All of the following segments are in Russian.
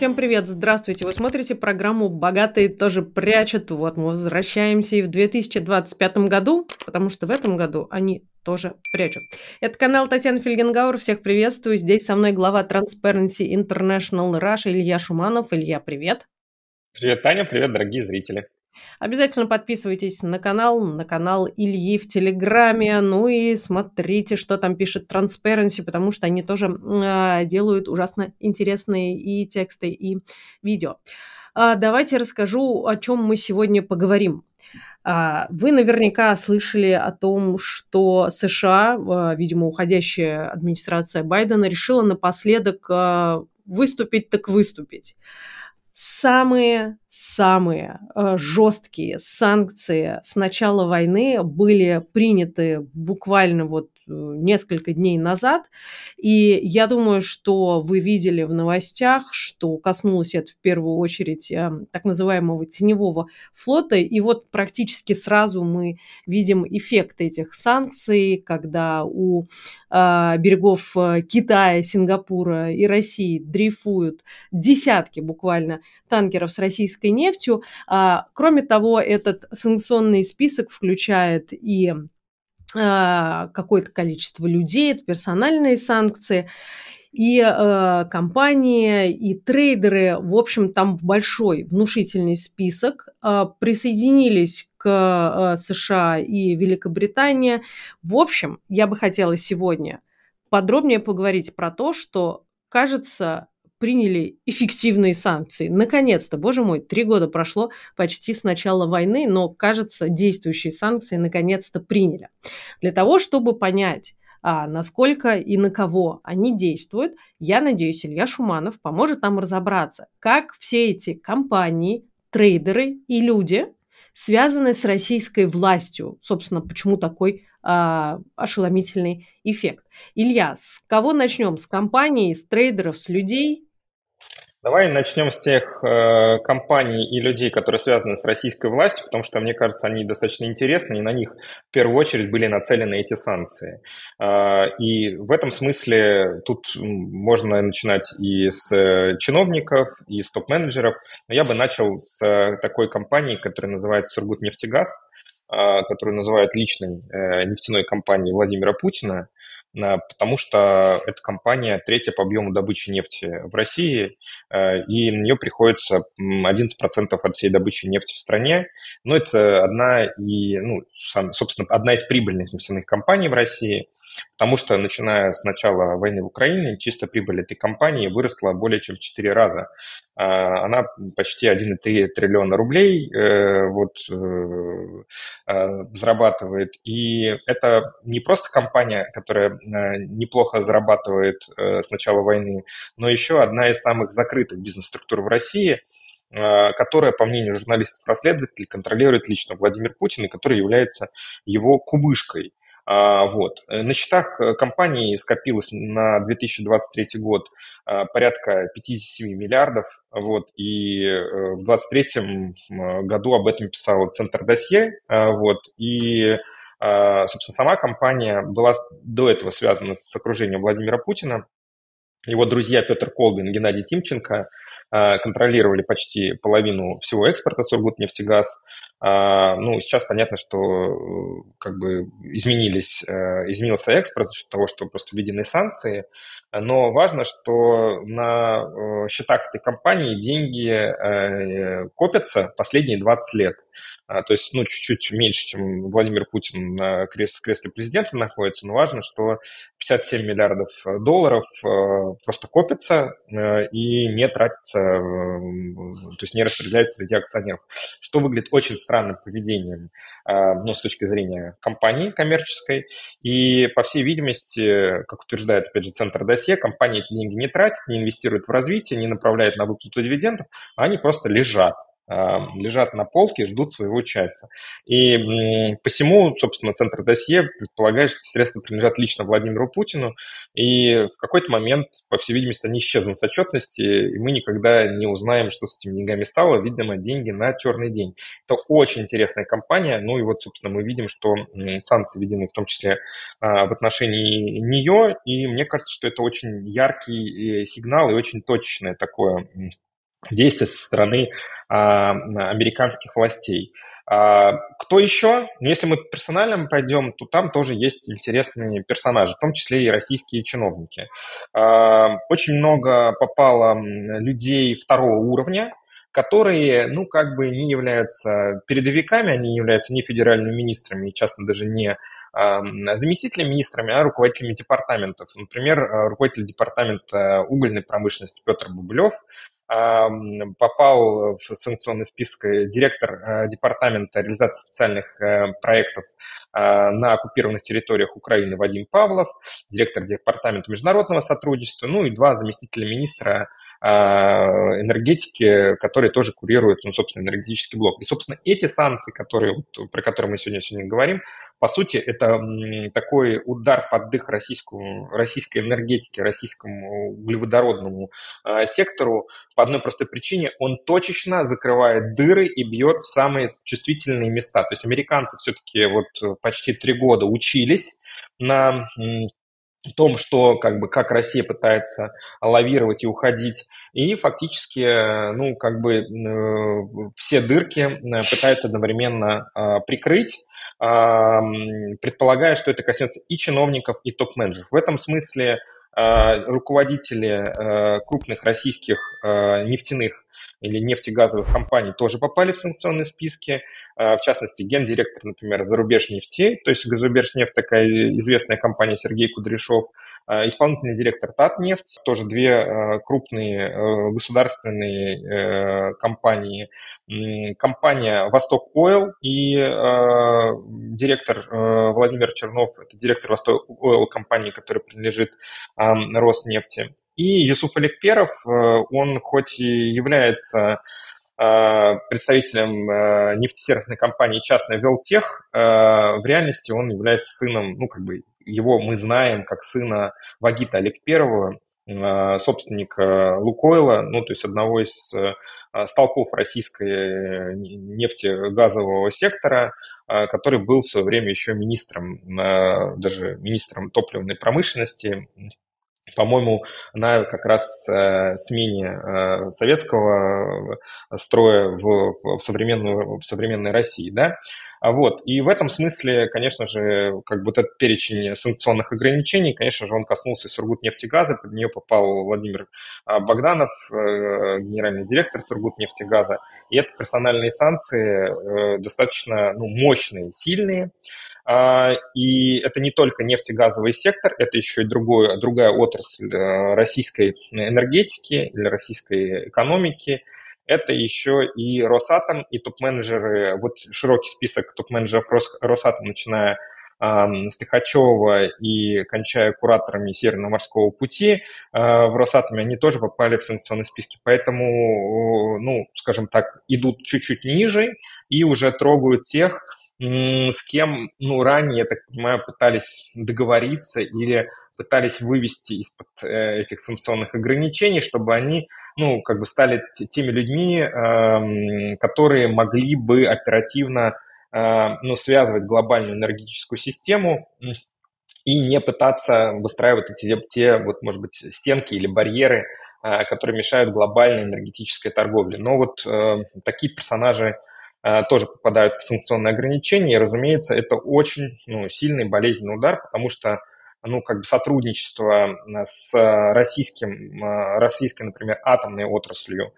Всем привет, здравствуйте. Вы смотрите программу «Богатые тоже прячут». Вот мы возвращаемся и в 2025 году, потому что в этом году они тоже прячут. Это канал Татьяны Фельгенгауэр. Всех приветствую. Здесь со мной глава Transparency International Russia Илья Шуманов. Илья, привет. Привет, Таня, привет, дорогие зрители. Обязательно подписывайтесь на канал Ильи в Телеграме, ну и смотрите, что там пишет Transparency, потому что они тоже делают ужасно интересные и тексты, и видео. Давайте расскажу, о чем мы сегодня поговорим. Вы наверняка слышали о том, что США, видимо, уходящая администрация Байдена, решила напоследок выступить так выступить. Самые жесткие санкции с начала войны были приняты буквально несколько дней назад. И я думаю, что вы видели в новостях, что коснулось это в первую очередь так называемого теневого флота. И вот практически сразу мы видим эффект этих санкций, когда у берегов Китая, Сингапура и России дрейфуют десятки буквально танкеров с российской нефтью. Кроме того, этот санкционный список включает и какое-то количество людей, это персональные санкции, и компании, и трейдеры. В общем, там большой внушительный список. Присоединились к США и Великобритания. В общем, я бы хотела сегодня подробнее поговорить про то, что, кажется, приняли эффективные санкции. Наконец-то, боже мой, 3 года прошло почти с начала войны, но, кажется, действующие санкции наконец-то приняли. Для того, чтобы понять, насколько и на кого они действуют, я надеюсь, Илья Шуманов поможет нам разобраться, как все эти компании, трейдеры и люди связаны с российской властью. Собственно, почему такой ошеломительный эффект. Илья, с кого начнем? С компаний, с трейдеров, с людей? Давай начнем с тех компаний и людей, которые связаны с российской властью, потому что, мне кажется, они достаточно интересны, и на них в первую очередь были нацелены эти санкции. И в этом смысле тут можно начинать и с чиновников, и с топ-менеджеров, но я бы начал с такой компании, которая называется «Сургутнефтегаз», которую называют личной нефтяной компанией Владимира Путина, потому что эта компания третья по объему добычи нефти в России, и на нее приходится 11% от всей добычи нефти в стране. Но это собственно, одна из прибыльных нефтяных компаний в России, потому что, начиная с начала войны в Украине, чисто прибыль этой компании выросла более чем в 4 раза. Она почти 1,3 триллиона рублей зарабатывает. И это не просто компания, которая неплохо зарабатывает с начала войны, но еще одна из самых закрытых бизнес-структур в России, которая, по мнению журналистов-расследователей, контролирует лично Владимир Путин и который является его кумышкой. На счетах компании скопилось на 2023 год порядка 57 миллиардов, и в 2023 году об этом писал Центр Досье, и, собственно, сама компания была до этого связана с окружением Владимира Путина. Его друзья Петр Колбин и Геннадий Тимченко контролировали почти половину всего экспорта Сургутнефтегаз. Сейчас понятно, что изменился экспорт за счет того, что просто введены санкции, но важно, что на счетах этой компании деньги копятся последние 20 лет. То есть, чуть-чуть меньше, чем Владимир Путин в кресле президента находится, но важно, что 57 миллиардов долларов просто копятся и не тратятся, то есть не распределяются среди акционеров, что выглядит очень странным поведением, с точки зрения компании коммерческой. И, по всей видимости, как утверждает, опять же, Центр Досье, компания эти деньги не тратит, не инвестирует в развитие, не направляет на выплату дивидендов, а они просто лежат на полке, ждут своего часа. И посему, собственно, Центр Досье предполагает, что средства принадлежат лично Владимиру Путину, и в какой-то момент, по всей видимости, они исчезнут с отчетности, и мы никогда не узнаем, что с этими деньгами стало, видимо, деньги на черный день. Это очень интересная компания, собственно, мы видим, что санкции введены в том числе в отношении нее, и мне кажется, что это очень яркий сигнал и очень точечное такое действия со стороны американских властей. Кто еще? Ну, если мы персонально пойдем, то там тоже есть интересные персонажи, в том числе и российские чиновники. Очень много попало людей второго уровня, которые, ну, как бы не являются передовиками, они не являются ни федеральными министрами, и часто даже не заместителями министрами, а руководителями департаментов. Например, руководитель департамента угольной промышленности Петр Бублев попал в санкционный список директор департамента реализации специальных проектов на оккупированных территориях Украины Вадим Павлов, директор департамента международного сотрудничества, ну и два заместителя министра энергетики, которые тоже курируют, ну, собственно, энергетический блок. И, собственно, эти санкции, про которые мы сегодня говорим, по сути, это такой удар под дых российской энергетики, российскому углеводородному сектору по одной простой причине. Он точечно закрывает дыры и бьет в самые чувствительные места. То есть американцы все-таки вот почти 3 года учились на том, что как Россия пытается лавировать и уходить, и фактически, ну, все дырки пытаются одновременно прикрыть, предполагая, что это коснется и чиновников, и топ-менеджеров. В этом смысле руководители крупных российских нефтяных или нефтегазовых компаний тоже попали в санкционные списки. В частности, гендиректор, например, Зарубежнефти, то есть Зарубежнефть такая известная компания Сергей Кудряшов, исполнительный директор Татнефть, тоже две крупные государственные компании, компания Восток Ойл и директор Владимир Чернов, это директор Восток Ойл компании, которая принадлежит Роснефти. И Юсуп Алекперов, он хоть и является представителем нефтесервисной компании частной Велтех, в реальности он является сыном, ну, его мы знаем как сына Вагита Алекперова, собственника Лукойла, ну, то есть одного из столпов российской нефтегазового сектора, который был в свое время еще даже министром топливной промышленности, по-моему, на как раз смене советского строя в современной России, да. Вот. И в этом смысле, конечно же, вот этот перечень санкционных ограничений, конечно же, он коснулся Сургутнефтегаза, под нее попал Владимир Богданов, генеральный директор Сургутнефтегаза. И это персональные санкции достаточно, ну, мощные, сильные. И это не только нефтегазовый сектор, это еще и другая отрасль российской энергетики или российской экономики. Это еще и Росатом, и топ-менеджеры, вот широкий список топ-менеджеров Росатом, начиная с Лихачева и кончая кураторами Северного морского пути в Росатоме, они тоже попали в санкционные списки. Поэтому, ну, скажем так, идут чуть-чуть ниже и уже трогают тех, с кем, ну, ранее, я так понимаю, пытались договориться или пытались вывести из-под этих санкционных ограничений, чтобы они, ну, стали теми людьми, которые могли бы оперативно, ну, связывать глобальную энергетическую систему и не пытаться выстраивать те вот, может быть, стенки или барьеры, которые мешают глобальной энергетической торговле. Но вот такие персонажи тоже попадают в санкционные ограничения, и, разумеется, это очень, ну, сильный болезненный удар, потому что, ну, сотрудничество с российской, например, атомной отраслью,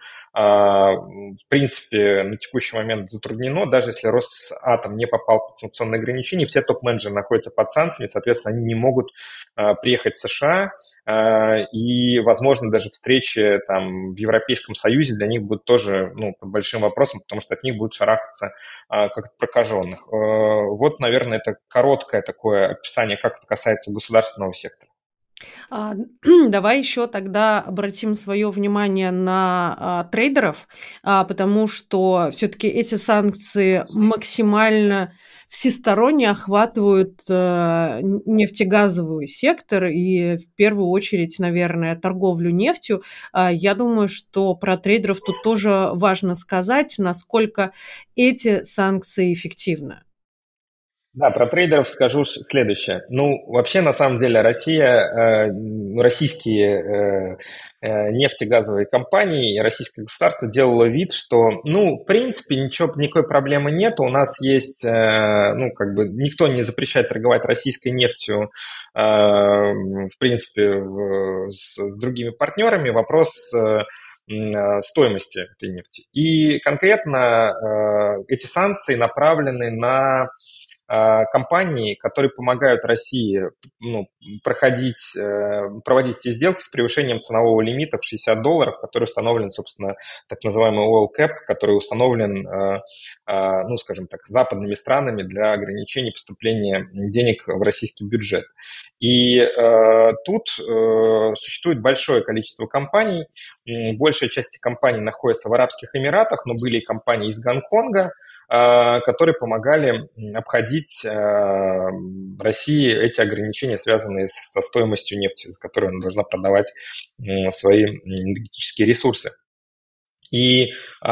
в принципе, на текущий момент затруднено. Даже если Росатом не попал под санкционные ограничения, все топ-менеджеры находятся под санкциями, соответственно, они не могут приехать в США, и, возможно, даже встречи там в Европейском Союзе для них будут тоже, ну, под большим вопросом, потому что от них будут шарахаться как от прокаженных. Вот, наверное, это короткое такое описание, как это касается государственного сектора. Давай еще тогда обратим свое внимание на трейдеров, потому что все-таки эти санкции максимально всесторонне охватывают нефтегазовый сектор и в первую очередь, наверное, торговлю нефтью. Я думаю, что про трейдеров тут тоже важно сказать, насколько эти санкции эффективны. Да, про трейдеров скажу следующее. Ну, вообще, на самом деле, Россия, российские нефтегазовые компании и российское государство делало вид, что, ну, в принципе, никакой проблемы нет. У нас есть, ну, как бы, никто не запрещает торговать российской нефтью, в принципе, с другими партнерами. Вопрос стоимости этой нефти. И конкретно эти санкции направлены на компании, которые помогают России, ну, проводить эти сделки с превышением ценового лимита в $60, который установлен, собственно, так называемый oil cap, который установлен, ну, скажем так, западными странами для ограничения поступления денег в российский бюджет. И тут существует большое количество компаний. Большая часть компаний находится в Арабских Эмиратах, но были и компании из Гонконга, которые помогали обходить России эти ограничения, связанные со стоимостью нефти, за которую она должна продавать свои энергетические ресурсы. И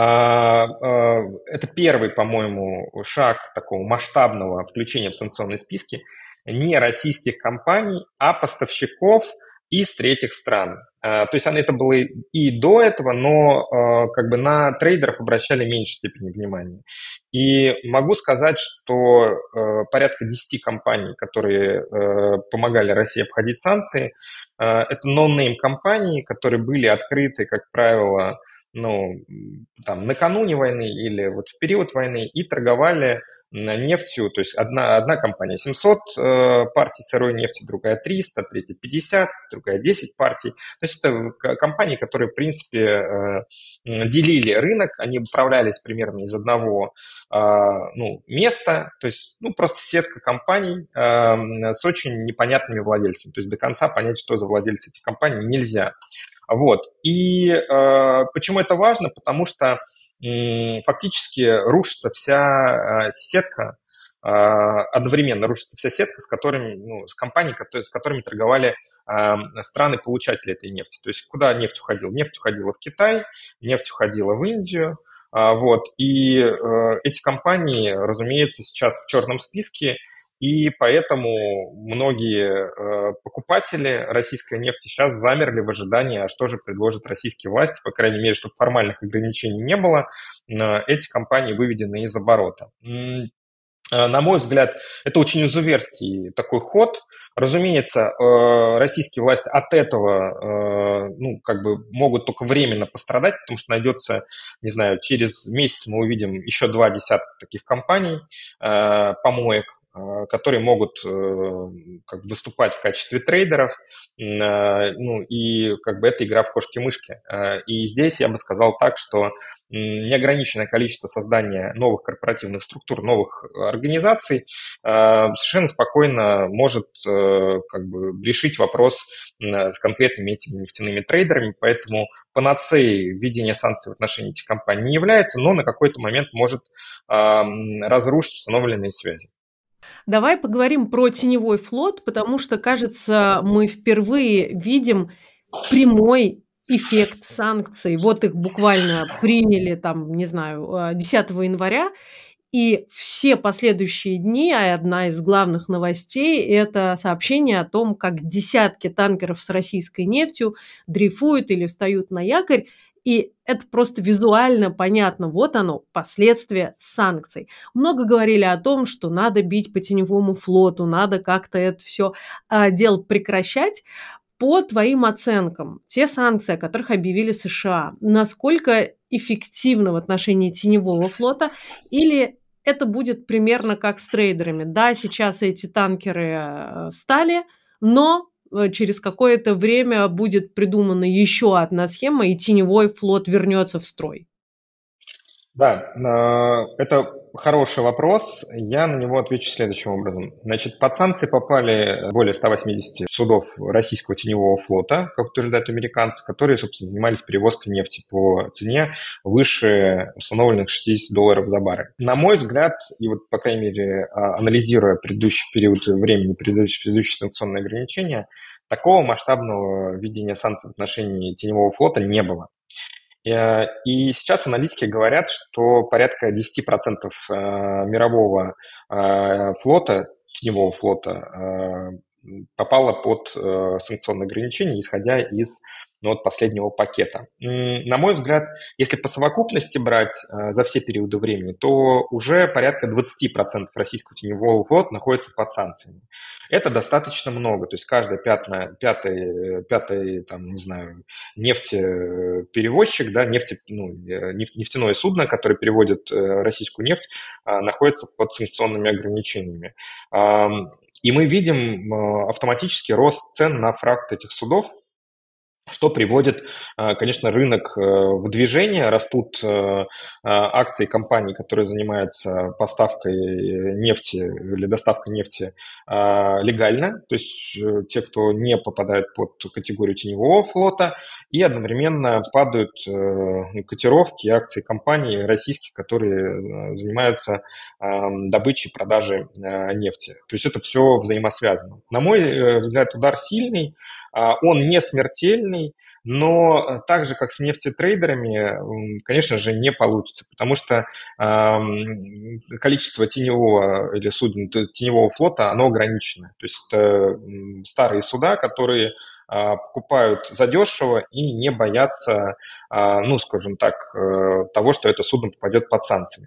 это первый, по-моему, шаг такого масштабного включения в санкционные списки не российских компаний, а поставщиков из третьих стран. То есть это было и до этого, но как бы на трейдеров обращали в меньшей степени внимания. И могу сказать, что порядка 10 компаний, которые помогали России обходить санкции, это нон-нейм компании, которые были открыты, как правило, ну, там, накануне войны или вот в период войны и торговали нефтью, то есть одна компания 700 партий сырой нефти, другая 300, третья 50, другая 10 партий. То есть это компании, которые, в принципе, делили рынок, они управлялись примерно из одного ну, места, то есть ну, просто сетка компаний с очень непонятными владельцами. То есть до конца понять, что за владельцы этих компаний, нельзя. Вот. И почему это важно? Потому что фактически рушится вся сетка, одновременно рушится вся сетка, с компанией, с которыми торговали страны-получатели этой нефти. То есть куда нефть уходила? Нефть уходила в Китай, нефть уходила в Индию. Вот. И эти компании, разумеется, сейчас в черном списке, и поэтому многие покупатели российской нефти сейчас замерли в ожидании, а что же предложат российские власти, по крайней мере, чтобы формальных ограничений не было, эти компании выведены из оборота. На мой взгляд, это очень изуверский такой ход. Разумеется, российские власти от этого, ну, как бы могут только временно пострадать, потому что найдется, не знаю, через месяц мы увидим еще 2 десятка таких компаний, помоек, которые могут как бы выступать в качестве трейдеров, ну и как бы это игра в кошки-мышки. И здесь я бы сказал так, что неограниченное количество создания новых корпоративных структур, новых организаций совершенно спокойно может как бы решить вопрос с конкретными этими нефтяными трейдерами, поэтому панацеей введения санкций в отношении этих компаний не является, но на какой-то момент может разрушить установленные связи. Давай поговорим про теневой флот, потому что, кажется, мы впервые видим прямой эффект санкций. Вот их буквально приняли там, не знаю, 10 января, и все последующие дни, а одна из главных новостей — это сообщение о том, как десятки танкеров с российской нефтью дрейфуют или встают на якорь. И это просто визуально понятно. Вот оно, последствия санкций. Много говорили о том, что надо бить по теневому флоту, надо как-то это все дело прекращать. По твоим оценкам, те санкции, о которых объявили США, насколько эффективны в отношении теневого флота, или это будет примерно как с трейдерами? Да, сейчас эти танкеры встали, но через какое-то время будет придумана еще одна схема, и теневой флот вернется в строй. Да, это хороший вопрос. Я на него отвечу следующим образом. Значит, под санкции попали более 180 судов российского теневого флота, как утверждают американцы, которые, собственно, занимались перевозкой нефти по цене выше установленных $60 за баррель. На мой взгляд, и вот, по крайней мере, анализируя предыдущий период времени, предыдущие санкционные ограничения, такого масштабного введения санкций в отношении теневого флота не было. И сейчас аналитики говорят, что порядка 10% мирового флота, теневого флота, попало под санкционные ограничения, исходя из последнего пакета. На мой взгляд, если по совокупности брать за все периоды времени, то уже порядка 20% российского теневого флота находится под санкциями. Это достаточно много, то есть каждый пятый там, не знаю, нефтеперевозчик, да, нефтяное судно, которое переводит российскую нефть, находится под санкционными ограничениями. И мы видим автоматический рост цен на фракт этих судов, что приводит, конечно, рынок в движение. Растут акции компаний, которые занимаются поставкой нефти или доставкой нефти легально, то есть те, кто не попадает под категорию теневого флота, и одновременно падают котировки акций компаний российских, которые занимаются добычей и продажей нефти. То есть это все взаимосвязано. На мой взгляд, удар сильный. Он не смертельный, но так же, как с нефтетрейдерами, конечно же, не получится, потому что количество теневого или суден теневого флота, оно ограничено. То есть это старые суда, которые покупают задешево и не боятся, скажем так, того, что это судно попадет под санкциями.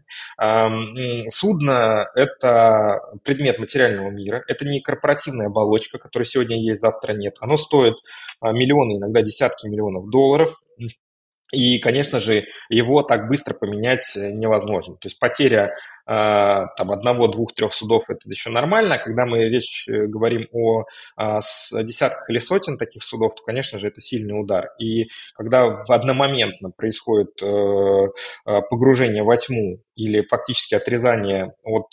Судно – это предмет материального мира, это не корпоративная оболочка, которая сегодня есть, завтра нет. Оно стоит миллионы, иногда десятки миллионов долларов. И, конечно же, его так быстро поменять невозможно. То есть потеря одного, двух, трех судов – это еще нормально. А когда мы говорим о десятках или сотен таких судов, то, конечно же, это сильный удар. И когда одномоментно происходит погружение во тьму или фактически отрезание от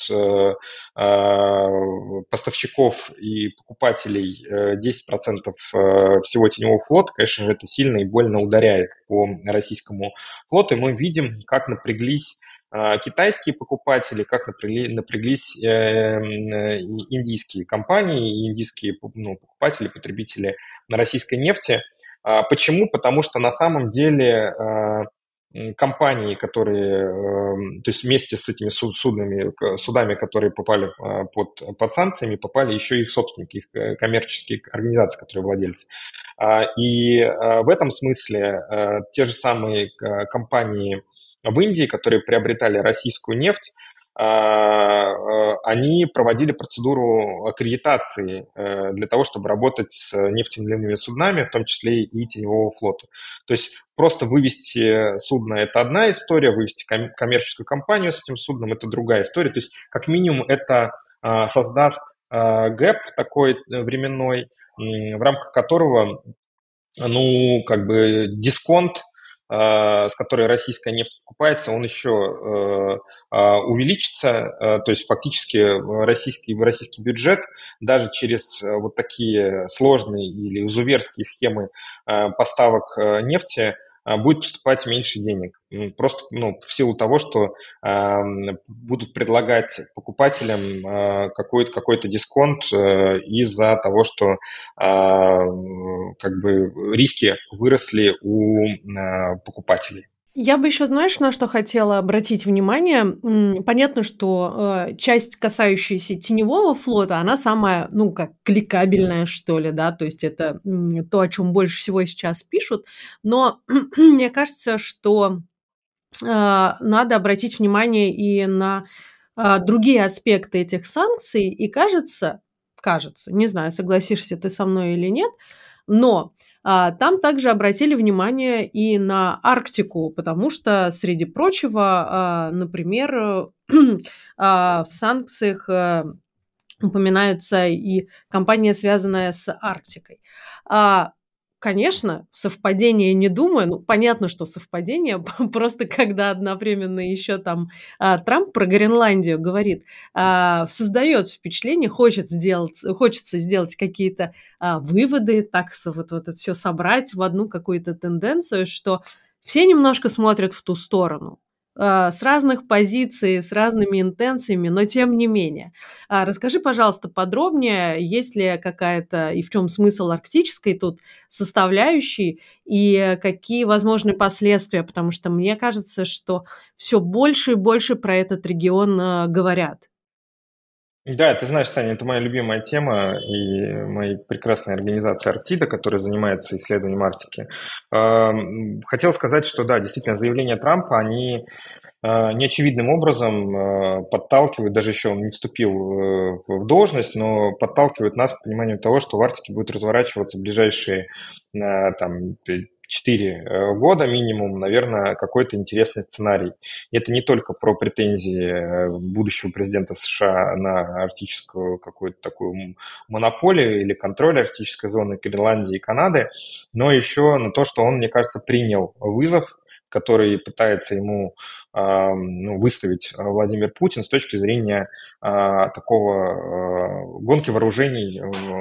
поставщиков и покупателей 10% всего теневого флота, конечно же, это сильно и больно ударяет по российскому флоту. И мы видим, как напряглись китайские покупатели, как напряглись индийские компании, индийские покупатели, потребители на российской нефти. Почему? Потому что на самом деле компании, которые, то есть вместе с этими судами, которые попали под санкциями, попали еще их собственники, их коммерческие организации, которые владельцы. И в этом смысле те же самые компании в Индии, которые приобретали российскую нефть, они проводили процедуру аккредитации для того, чтобы работать с нефтяными суднами, в том числе и теневого флота. То есть просто вывести судно – это одна история, вывести коммерческую компанию с этим судном – это другая история. То есть как минимум это создаст гэп такой временной, в рамках которого дисконт, с которой российская нефть покупается, он еще увеличится. То есть фактически российский бюджет даже через вот такие сложные или изуверские схемы поставок нефти будет поступать меньше денег. Просто в силу того, что будут предлагать покупателям какой-то дисконт из-за того, что риски выросли у покупателей. Я бы еще, знаешь, на что хотела обратить внимание? Понятно, что часть, касающаяся теневого флота, она самая, кликабельная, что ли, да, то есть это то, о чем больше всего сейчас пишут, но мне кажется, что надо обратить внимание и на другие аспекты этих санкций, и кажется, не знаю, согласишься ты со мной или нет, но там также обратили внимание и на Арктику, потому что, среди прочего, например, в санкциях упоминается и компания, связанная с Арктикой. Конечно, совпадение не думаю. Понятно, что совпадение. Просто когда одновременно еще там Трамп про Гренландию говорит, создает впечатление, хочется сделать какие-то выводы, так вот это все собрать в одну какую-то тенденцию, что все немножко смотрят в ту сторону. с разных позиций, с разными интенциями, но тем не менее. Расскажи, пожалуйста, подробнее, есть ли какая-то и в чем смысл арктической тут составляющей, и какие возможны последствия? Потому что мне кажется, что все больше и больше про этот регион, говорят. Да, ты знаешь, Таня, это моя любимая тема и моей прекрасной организации Арктида, которая занимается исследованием Арктики. Хотел сказать, что да, действительно, заявления Трампа, они неочевидным образом подталкивают, даже еще он не вступил в должность, но подталкивают нас к пониманию того, что в Арктике будет разворачиваться в ближайшие там, 4 года минимум, наверное, какой-то интересный сценарий. И это не только про претензии будущего президента США на арктическую какую-то такую монополию или контроль арктической зоны Гренландии и Канады, но еще на то, что он, мне кажется, принял вызов, который пытается ему выставить Владимир Путин с точки зрения такого гонки вооружений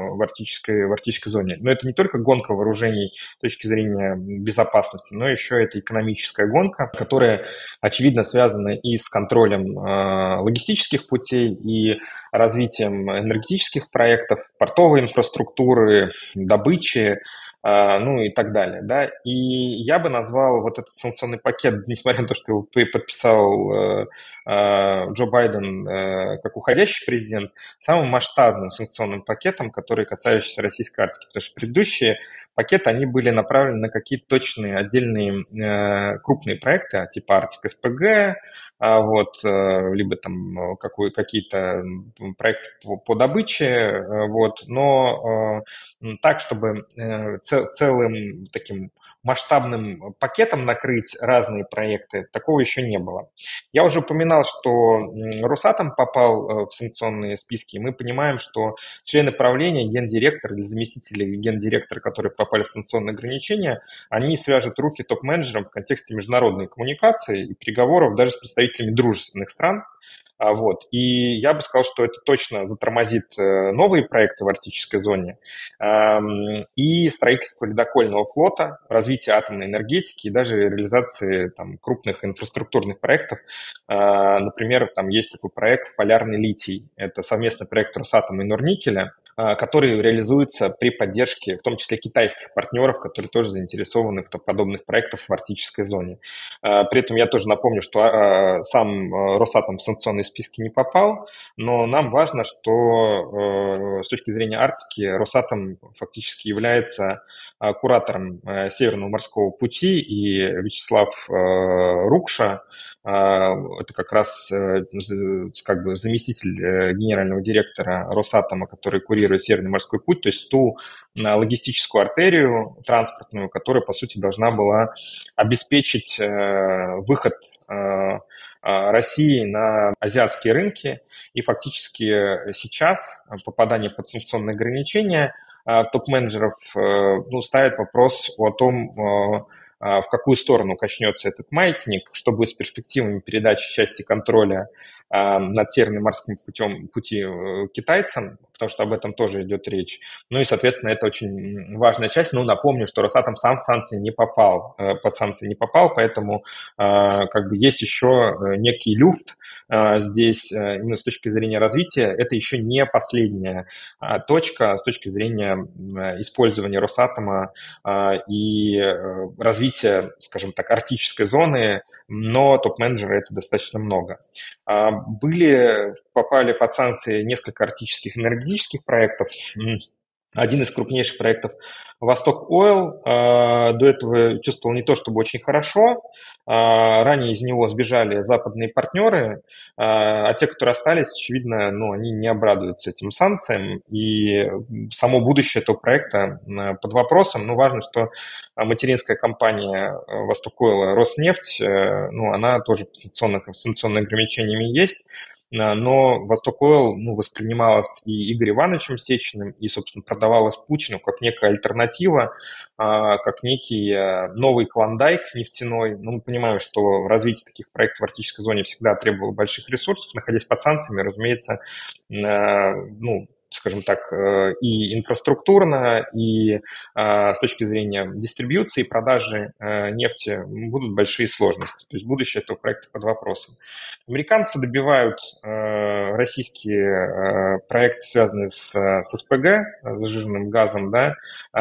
в арктической зоне. Но это не только гонка вооружений с точки зрения безопасности, но еще это экономическая гонка, которая, очевидно, связана и с контролем логистических путей, и развитием энергетических проектов, портовой инфраструктуры, добычи, ну и так далее, да. И я бы назвал вот этот санкционный пакет, несмотря на то, что его подписал Джо Байден как уходящий президент, самым масштабным санкционным пакетом, который касающийся российской Арктики, потому что предыдущие пакеты, они были направлены на какие-то точные отдельные крупные проекты, типа Арктик СПГ, вот, либо там какие-то проекты по добыче, вот, но так, чтобы целым таким масштабным пакетом накрыть разные проекты, такого еще не было. Я уже упоминал, что Росатом попал в санкционные списки, и мы понимаем, что члены правления, гендиректор или заместители гендиректора, которые попали в санкционные ограничения, они свяжут руки топ-менеджерам в контексте международной коммуникации и переговоров даже с представителями дружественных стран. Вот. И я бы сказал, что это точно затормозит новые проекты в арктической зоне и строительство ледокольного флота, развитие атомной энергетики и даже реализации там, крупных инфраструктурных проектов. Например, там есть такой проект «Полярный литий». Это совместный проект Росатома и Норникеля, который реализуется при поддержке, в том числе китайских партнеров, которые тоже заинтересованы в подобных проектах в арктической зоне. При этом я тоже напомню, что сам Росатом в санкционные списки не попал, но нам важно, что с точки зрения Арктики Росатом фактически является куратором Северного морского пути, и Вячеслав Рукша, это как раз как бы заместитель генерального директора Росатома, который курирует Северный морской путь, то есть ту логистическую артерию транспортную, которая, по сути, должна была обеспечить выход России на азиатские рынки. И фактически сейчас попадание под санкционные ограничения топ-менеджеров ставит вопрос о том, в какую сторону качнется этот маятник, что будет с перспективами передачи части контроля над Северным морским пути китайцам, потому что об этом тоже идет речь. Ну и, соответственно, это очень важная часть. Ну, напомню, что Росатом сам в санкции не попал, под санкции не попал, поэтому как бы есть еще некий люфт здесь именно с точки зрения развития. Это еще не последняя точка с точки зрения использования Росатома и развития, скажем так, арктической зоны, но топ-менеджеры это достаточно много. Попали под санкции несколько арктических энергетических проектов. Один из крупнейших проектов «Восток Ойл» до этого чувствовал не то чтобы очень хорошо. Ранее из него сбежали западные партнеры, а те, которые остались, очевидно, они не обрадуются этим санкциям. И само будущее этого проекта под вопросом. Но важно, что материнская компания «Восток Ойл» «Роснефть», она тоже с санкционными ограничениями есть. Но «Восток Ойл» воспринималась и Игорем Ивановичем Сечиным, и, собственно, продавалась Путину как некая альтернатива, как некий новый клондайк нефтяной. Мы понимаем, что развитие таких проектов в арктической зоне всегда требовало больших ресурсов. Находясь под санкциями, разумеется, скажем так, и инфраструктурно, и с точки зрения дистрибьюции, продажи нефти будут большие сложности. То есть будущее этого проекта под вопросом. Американцы добивают российские проекты, связанные с СПГ, с сжиженным газом, да,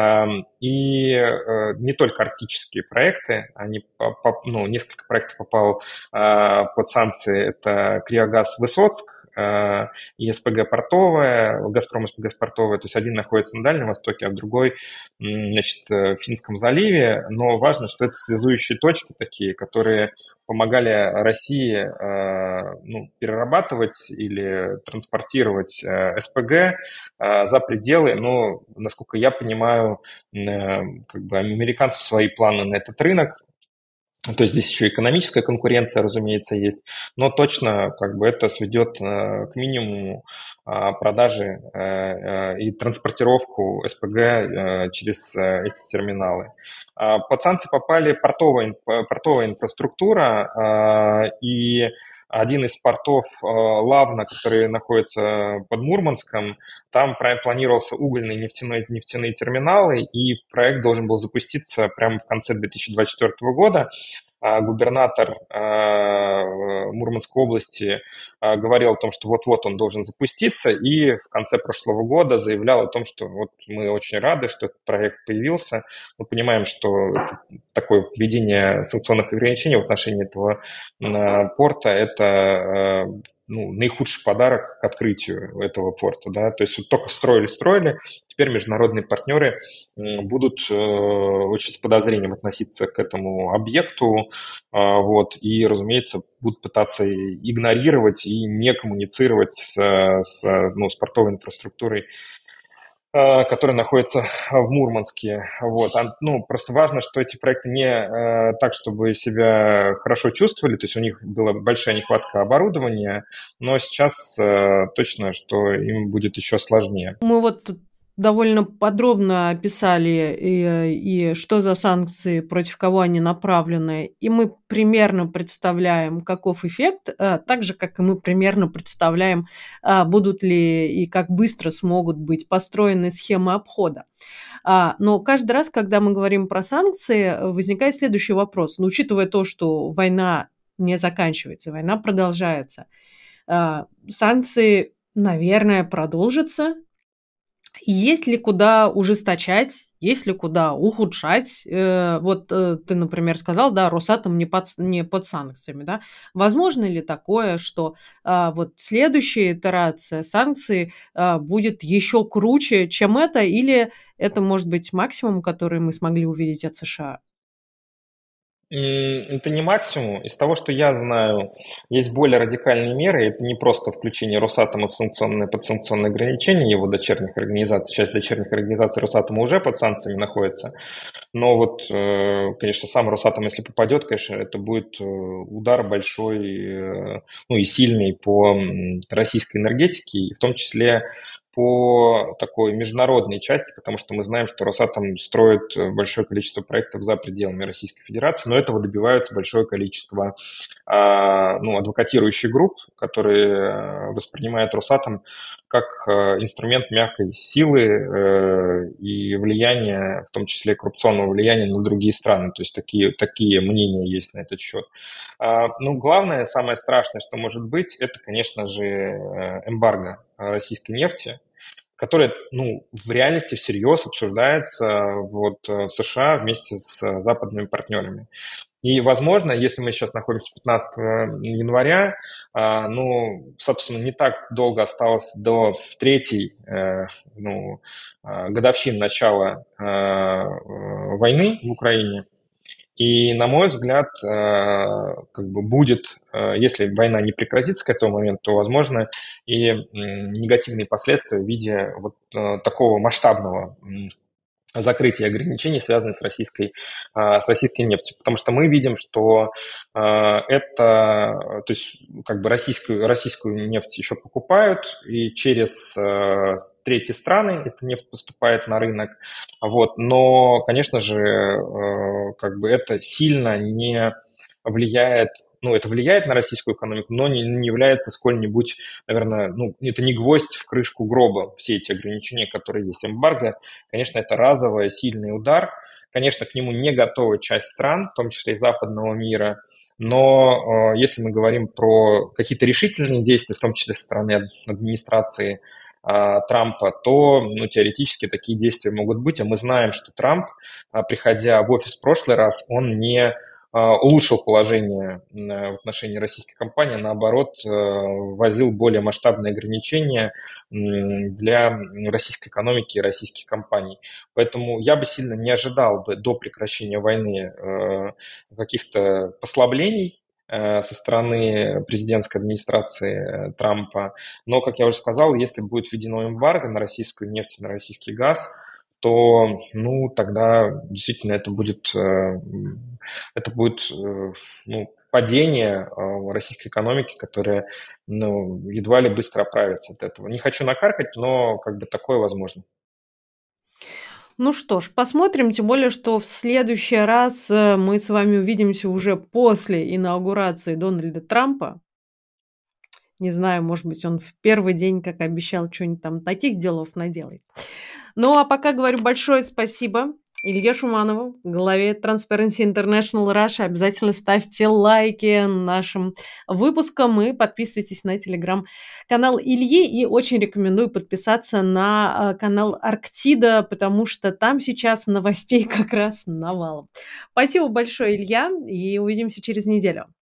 и не только арктические проекты, несколько проектов попал под санкции, это Криогаз Высоцк, и СПГ портовая, Газпром СПГ портовая, то есть один находится на Дальнем Востоке, а другой, значит, в Финском заливе, но важно, что это связующие точки такие, которые помогали России перерабатывать или транспортировать СПГ за пределы, но, насколько я понимаю, как бы американцев свои планы на этот рынок. То есть здесь еще экономическая конкуренция, разумеется, есть, но точно как бы это сведет к минимуму продажи и транспортировку СПГ через эти терминалы. Под санкции попали портовая инфраструктура, и один из портов Лавна, который находится под Мурманском, там планировался угольный нефтяные терминалы, и проект должен был запуститься прямо в конце 2024 года. Губернатор Мурманской области говорил о том, что вот-вот он должен запуститься, и в конце прошлого года заявлял о том, что вот мы очень рады, что этот проект появился. Мы понимаем, что такое введение санкционных ограничений в отношении этого порта – это наихудший подарок к открытию этого порта, да, то есть вот только строили, теперь международные партнеры будут очень с подозрением относиться к этому объекту, вот, и, разумеется, будут пытаться игнорировать и не коммуницировать с портовой инфраструктурой, который находится в Мурманске. Вот. Просто важно, что эти проекты не так, чтобы себя хорошо чувствовали, то есть у них была большая нехватка оборудования, но сейчас точно, что им будет еще сложнее. Мы вот довольно подробно описали и что за санкции, против кого они направлены, и мы примерно представляем, каков эффект, так же, как и мы примерно представляем, будут ли и как быстро смогут быть построены схемы обхода. Но каждый раз, когда мы говорим про санкции, возникает следующий вопрос. Учитывая то, что война не заканчивается, война продолжается, санкции, наверное, продолжатся. Есть ли куда ужесточать, есть ли куда ухудшать? Ты, например, сказал, да, Росатом не под санкциями, да. Возможно ли такое, что следующая итерация санкций будет еще круче, чем это, или это может быть максимум, который мы смогли увидеть от США? Это не максимум. Из того, что я знаю, есть более радикальные меры. Это не просто включение Росатома в подсанкционные ограничения его дочерних организаций. Часть дочерних организаций Росатома уже под санкциями находится. Но конечно, сам Росатом, если попадет, конечно, это будет удар большой, и сильный по российской энергетике, и в том числе по такой международной части, потому что мы знаем, что Росатом строит большое количество проектов за пределами Российской Федерации, но этого добиваются большое количество адвокатирующих групп, которые воспринимают Росатом как инструмент мягкой силы и влияния, в том числе коррупционного влияния на другие страны. То есть такие мнения есть на этот счет. Главное, самое страшное, что может быть, это, конечно же, эмбарго российской нефти, которая, в реальности всерьез обсуждается в США вместе с западными партнерами. И, возможно, если мы сейчас находимся 15 января, собственно, не так долго осталось до третьей годовщины начала войны в Украине. И, на мой взгляд, будет, если война не прекратится к этому моменту, то, возможно, и негативные последствия в виде такого масштабного закрытия ограничений, связанных с российской нефтью. Потому что мы видим, что российскую нефть еще покупают, и через третьи страны эта нефть поступает на рынок. Но, конечно же, это сильно не влияет ну, это влияет на российскую экономику, но не является сколь-нибудь, наверное, ну, это не гвоздь в крышку гроба, все эти ограничения, которые есть. Эмбарго, конечно, это разовый сильный удар. Конечно, к нему не готова часть стран, в том числе и западного мира, но если мы говорим про какие-то решительные действия, в том числе со стороны администрации Трампа, то ну, теоретически такие действия могут быть. А мы знаем, что Трамп, приходя в офис в прошлый раз, он не улучшил положение в отношении российской компании, наоборот, вводил более масштабные ограничения для российской экономики и российских компаний. Поэтому я бы сильно не ожидал бы до прекращения войны каких-то послаблений со стороны президентской администрации Трампа. Но, как я уже сказал, если будет введено эмбарго на российскую нефть и на российский газ, то, ну, тогда действительно это будет ну, падение российской экономики, которая, ну, едва ли быстро оправится от этого. Не хочу накаркать, но как бы такое возможно. Ну что ж, посмотрим, тем более, что в следующий раз мы с вами увидимся уже после инаугурации Дональда Трампа. Не знаю, может быть, он в первый день, как обещал, что-нибудь там таких делов наделает. Ну, а пока говорю большое спасибо Илье Шуманову, главе Transparency International Russia. Обязательно ставьте лайки нашим выпускам и подписывайтесь на телеграм-канал Ильи. И очень рекомендую подписаться на канал Арктида, потому что там сейчас новостей как раз навалом. Спасибо большое, Илья, и увидимся через неделю.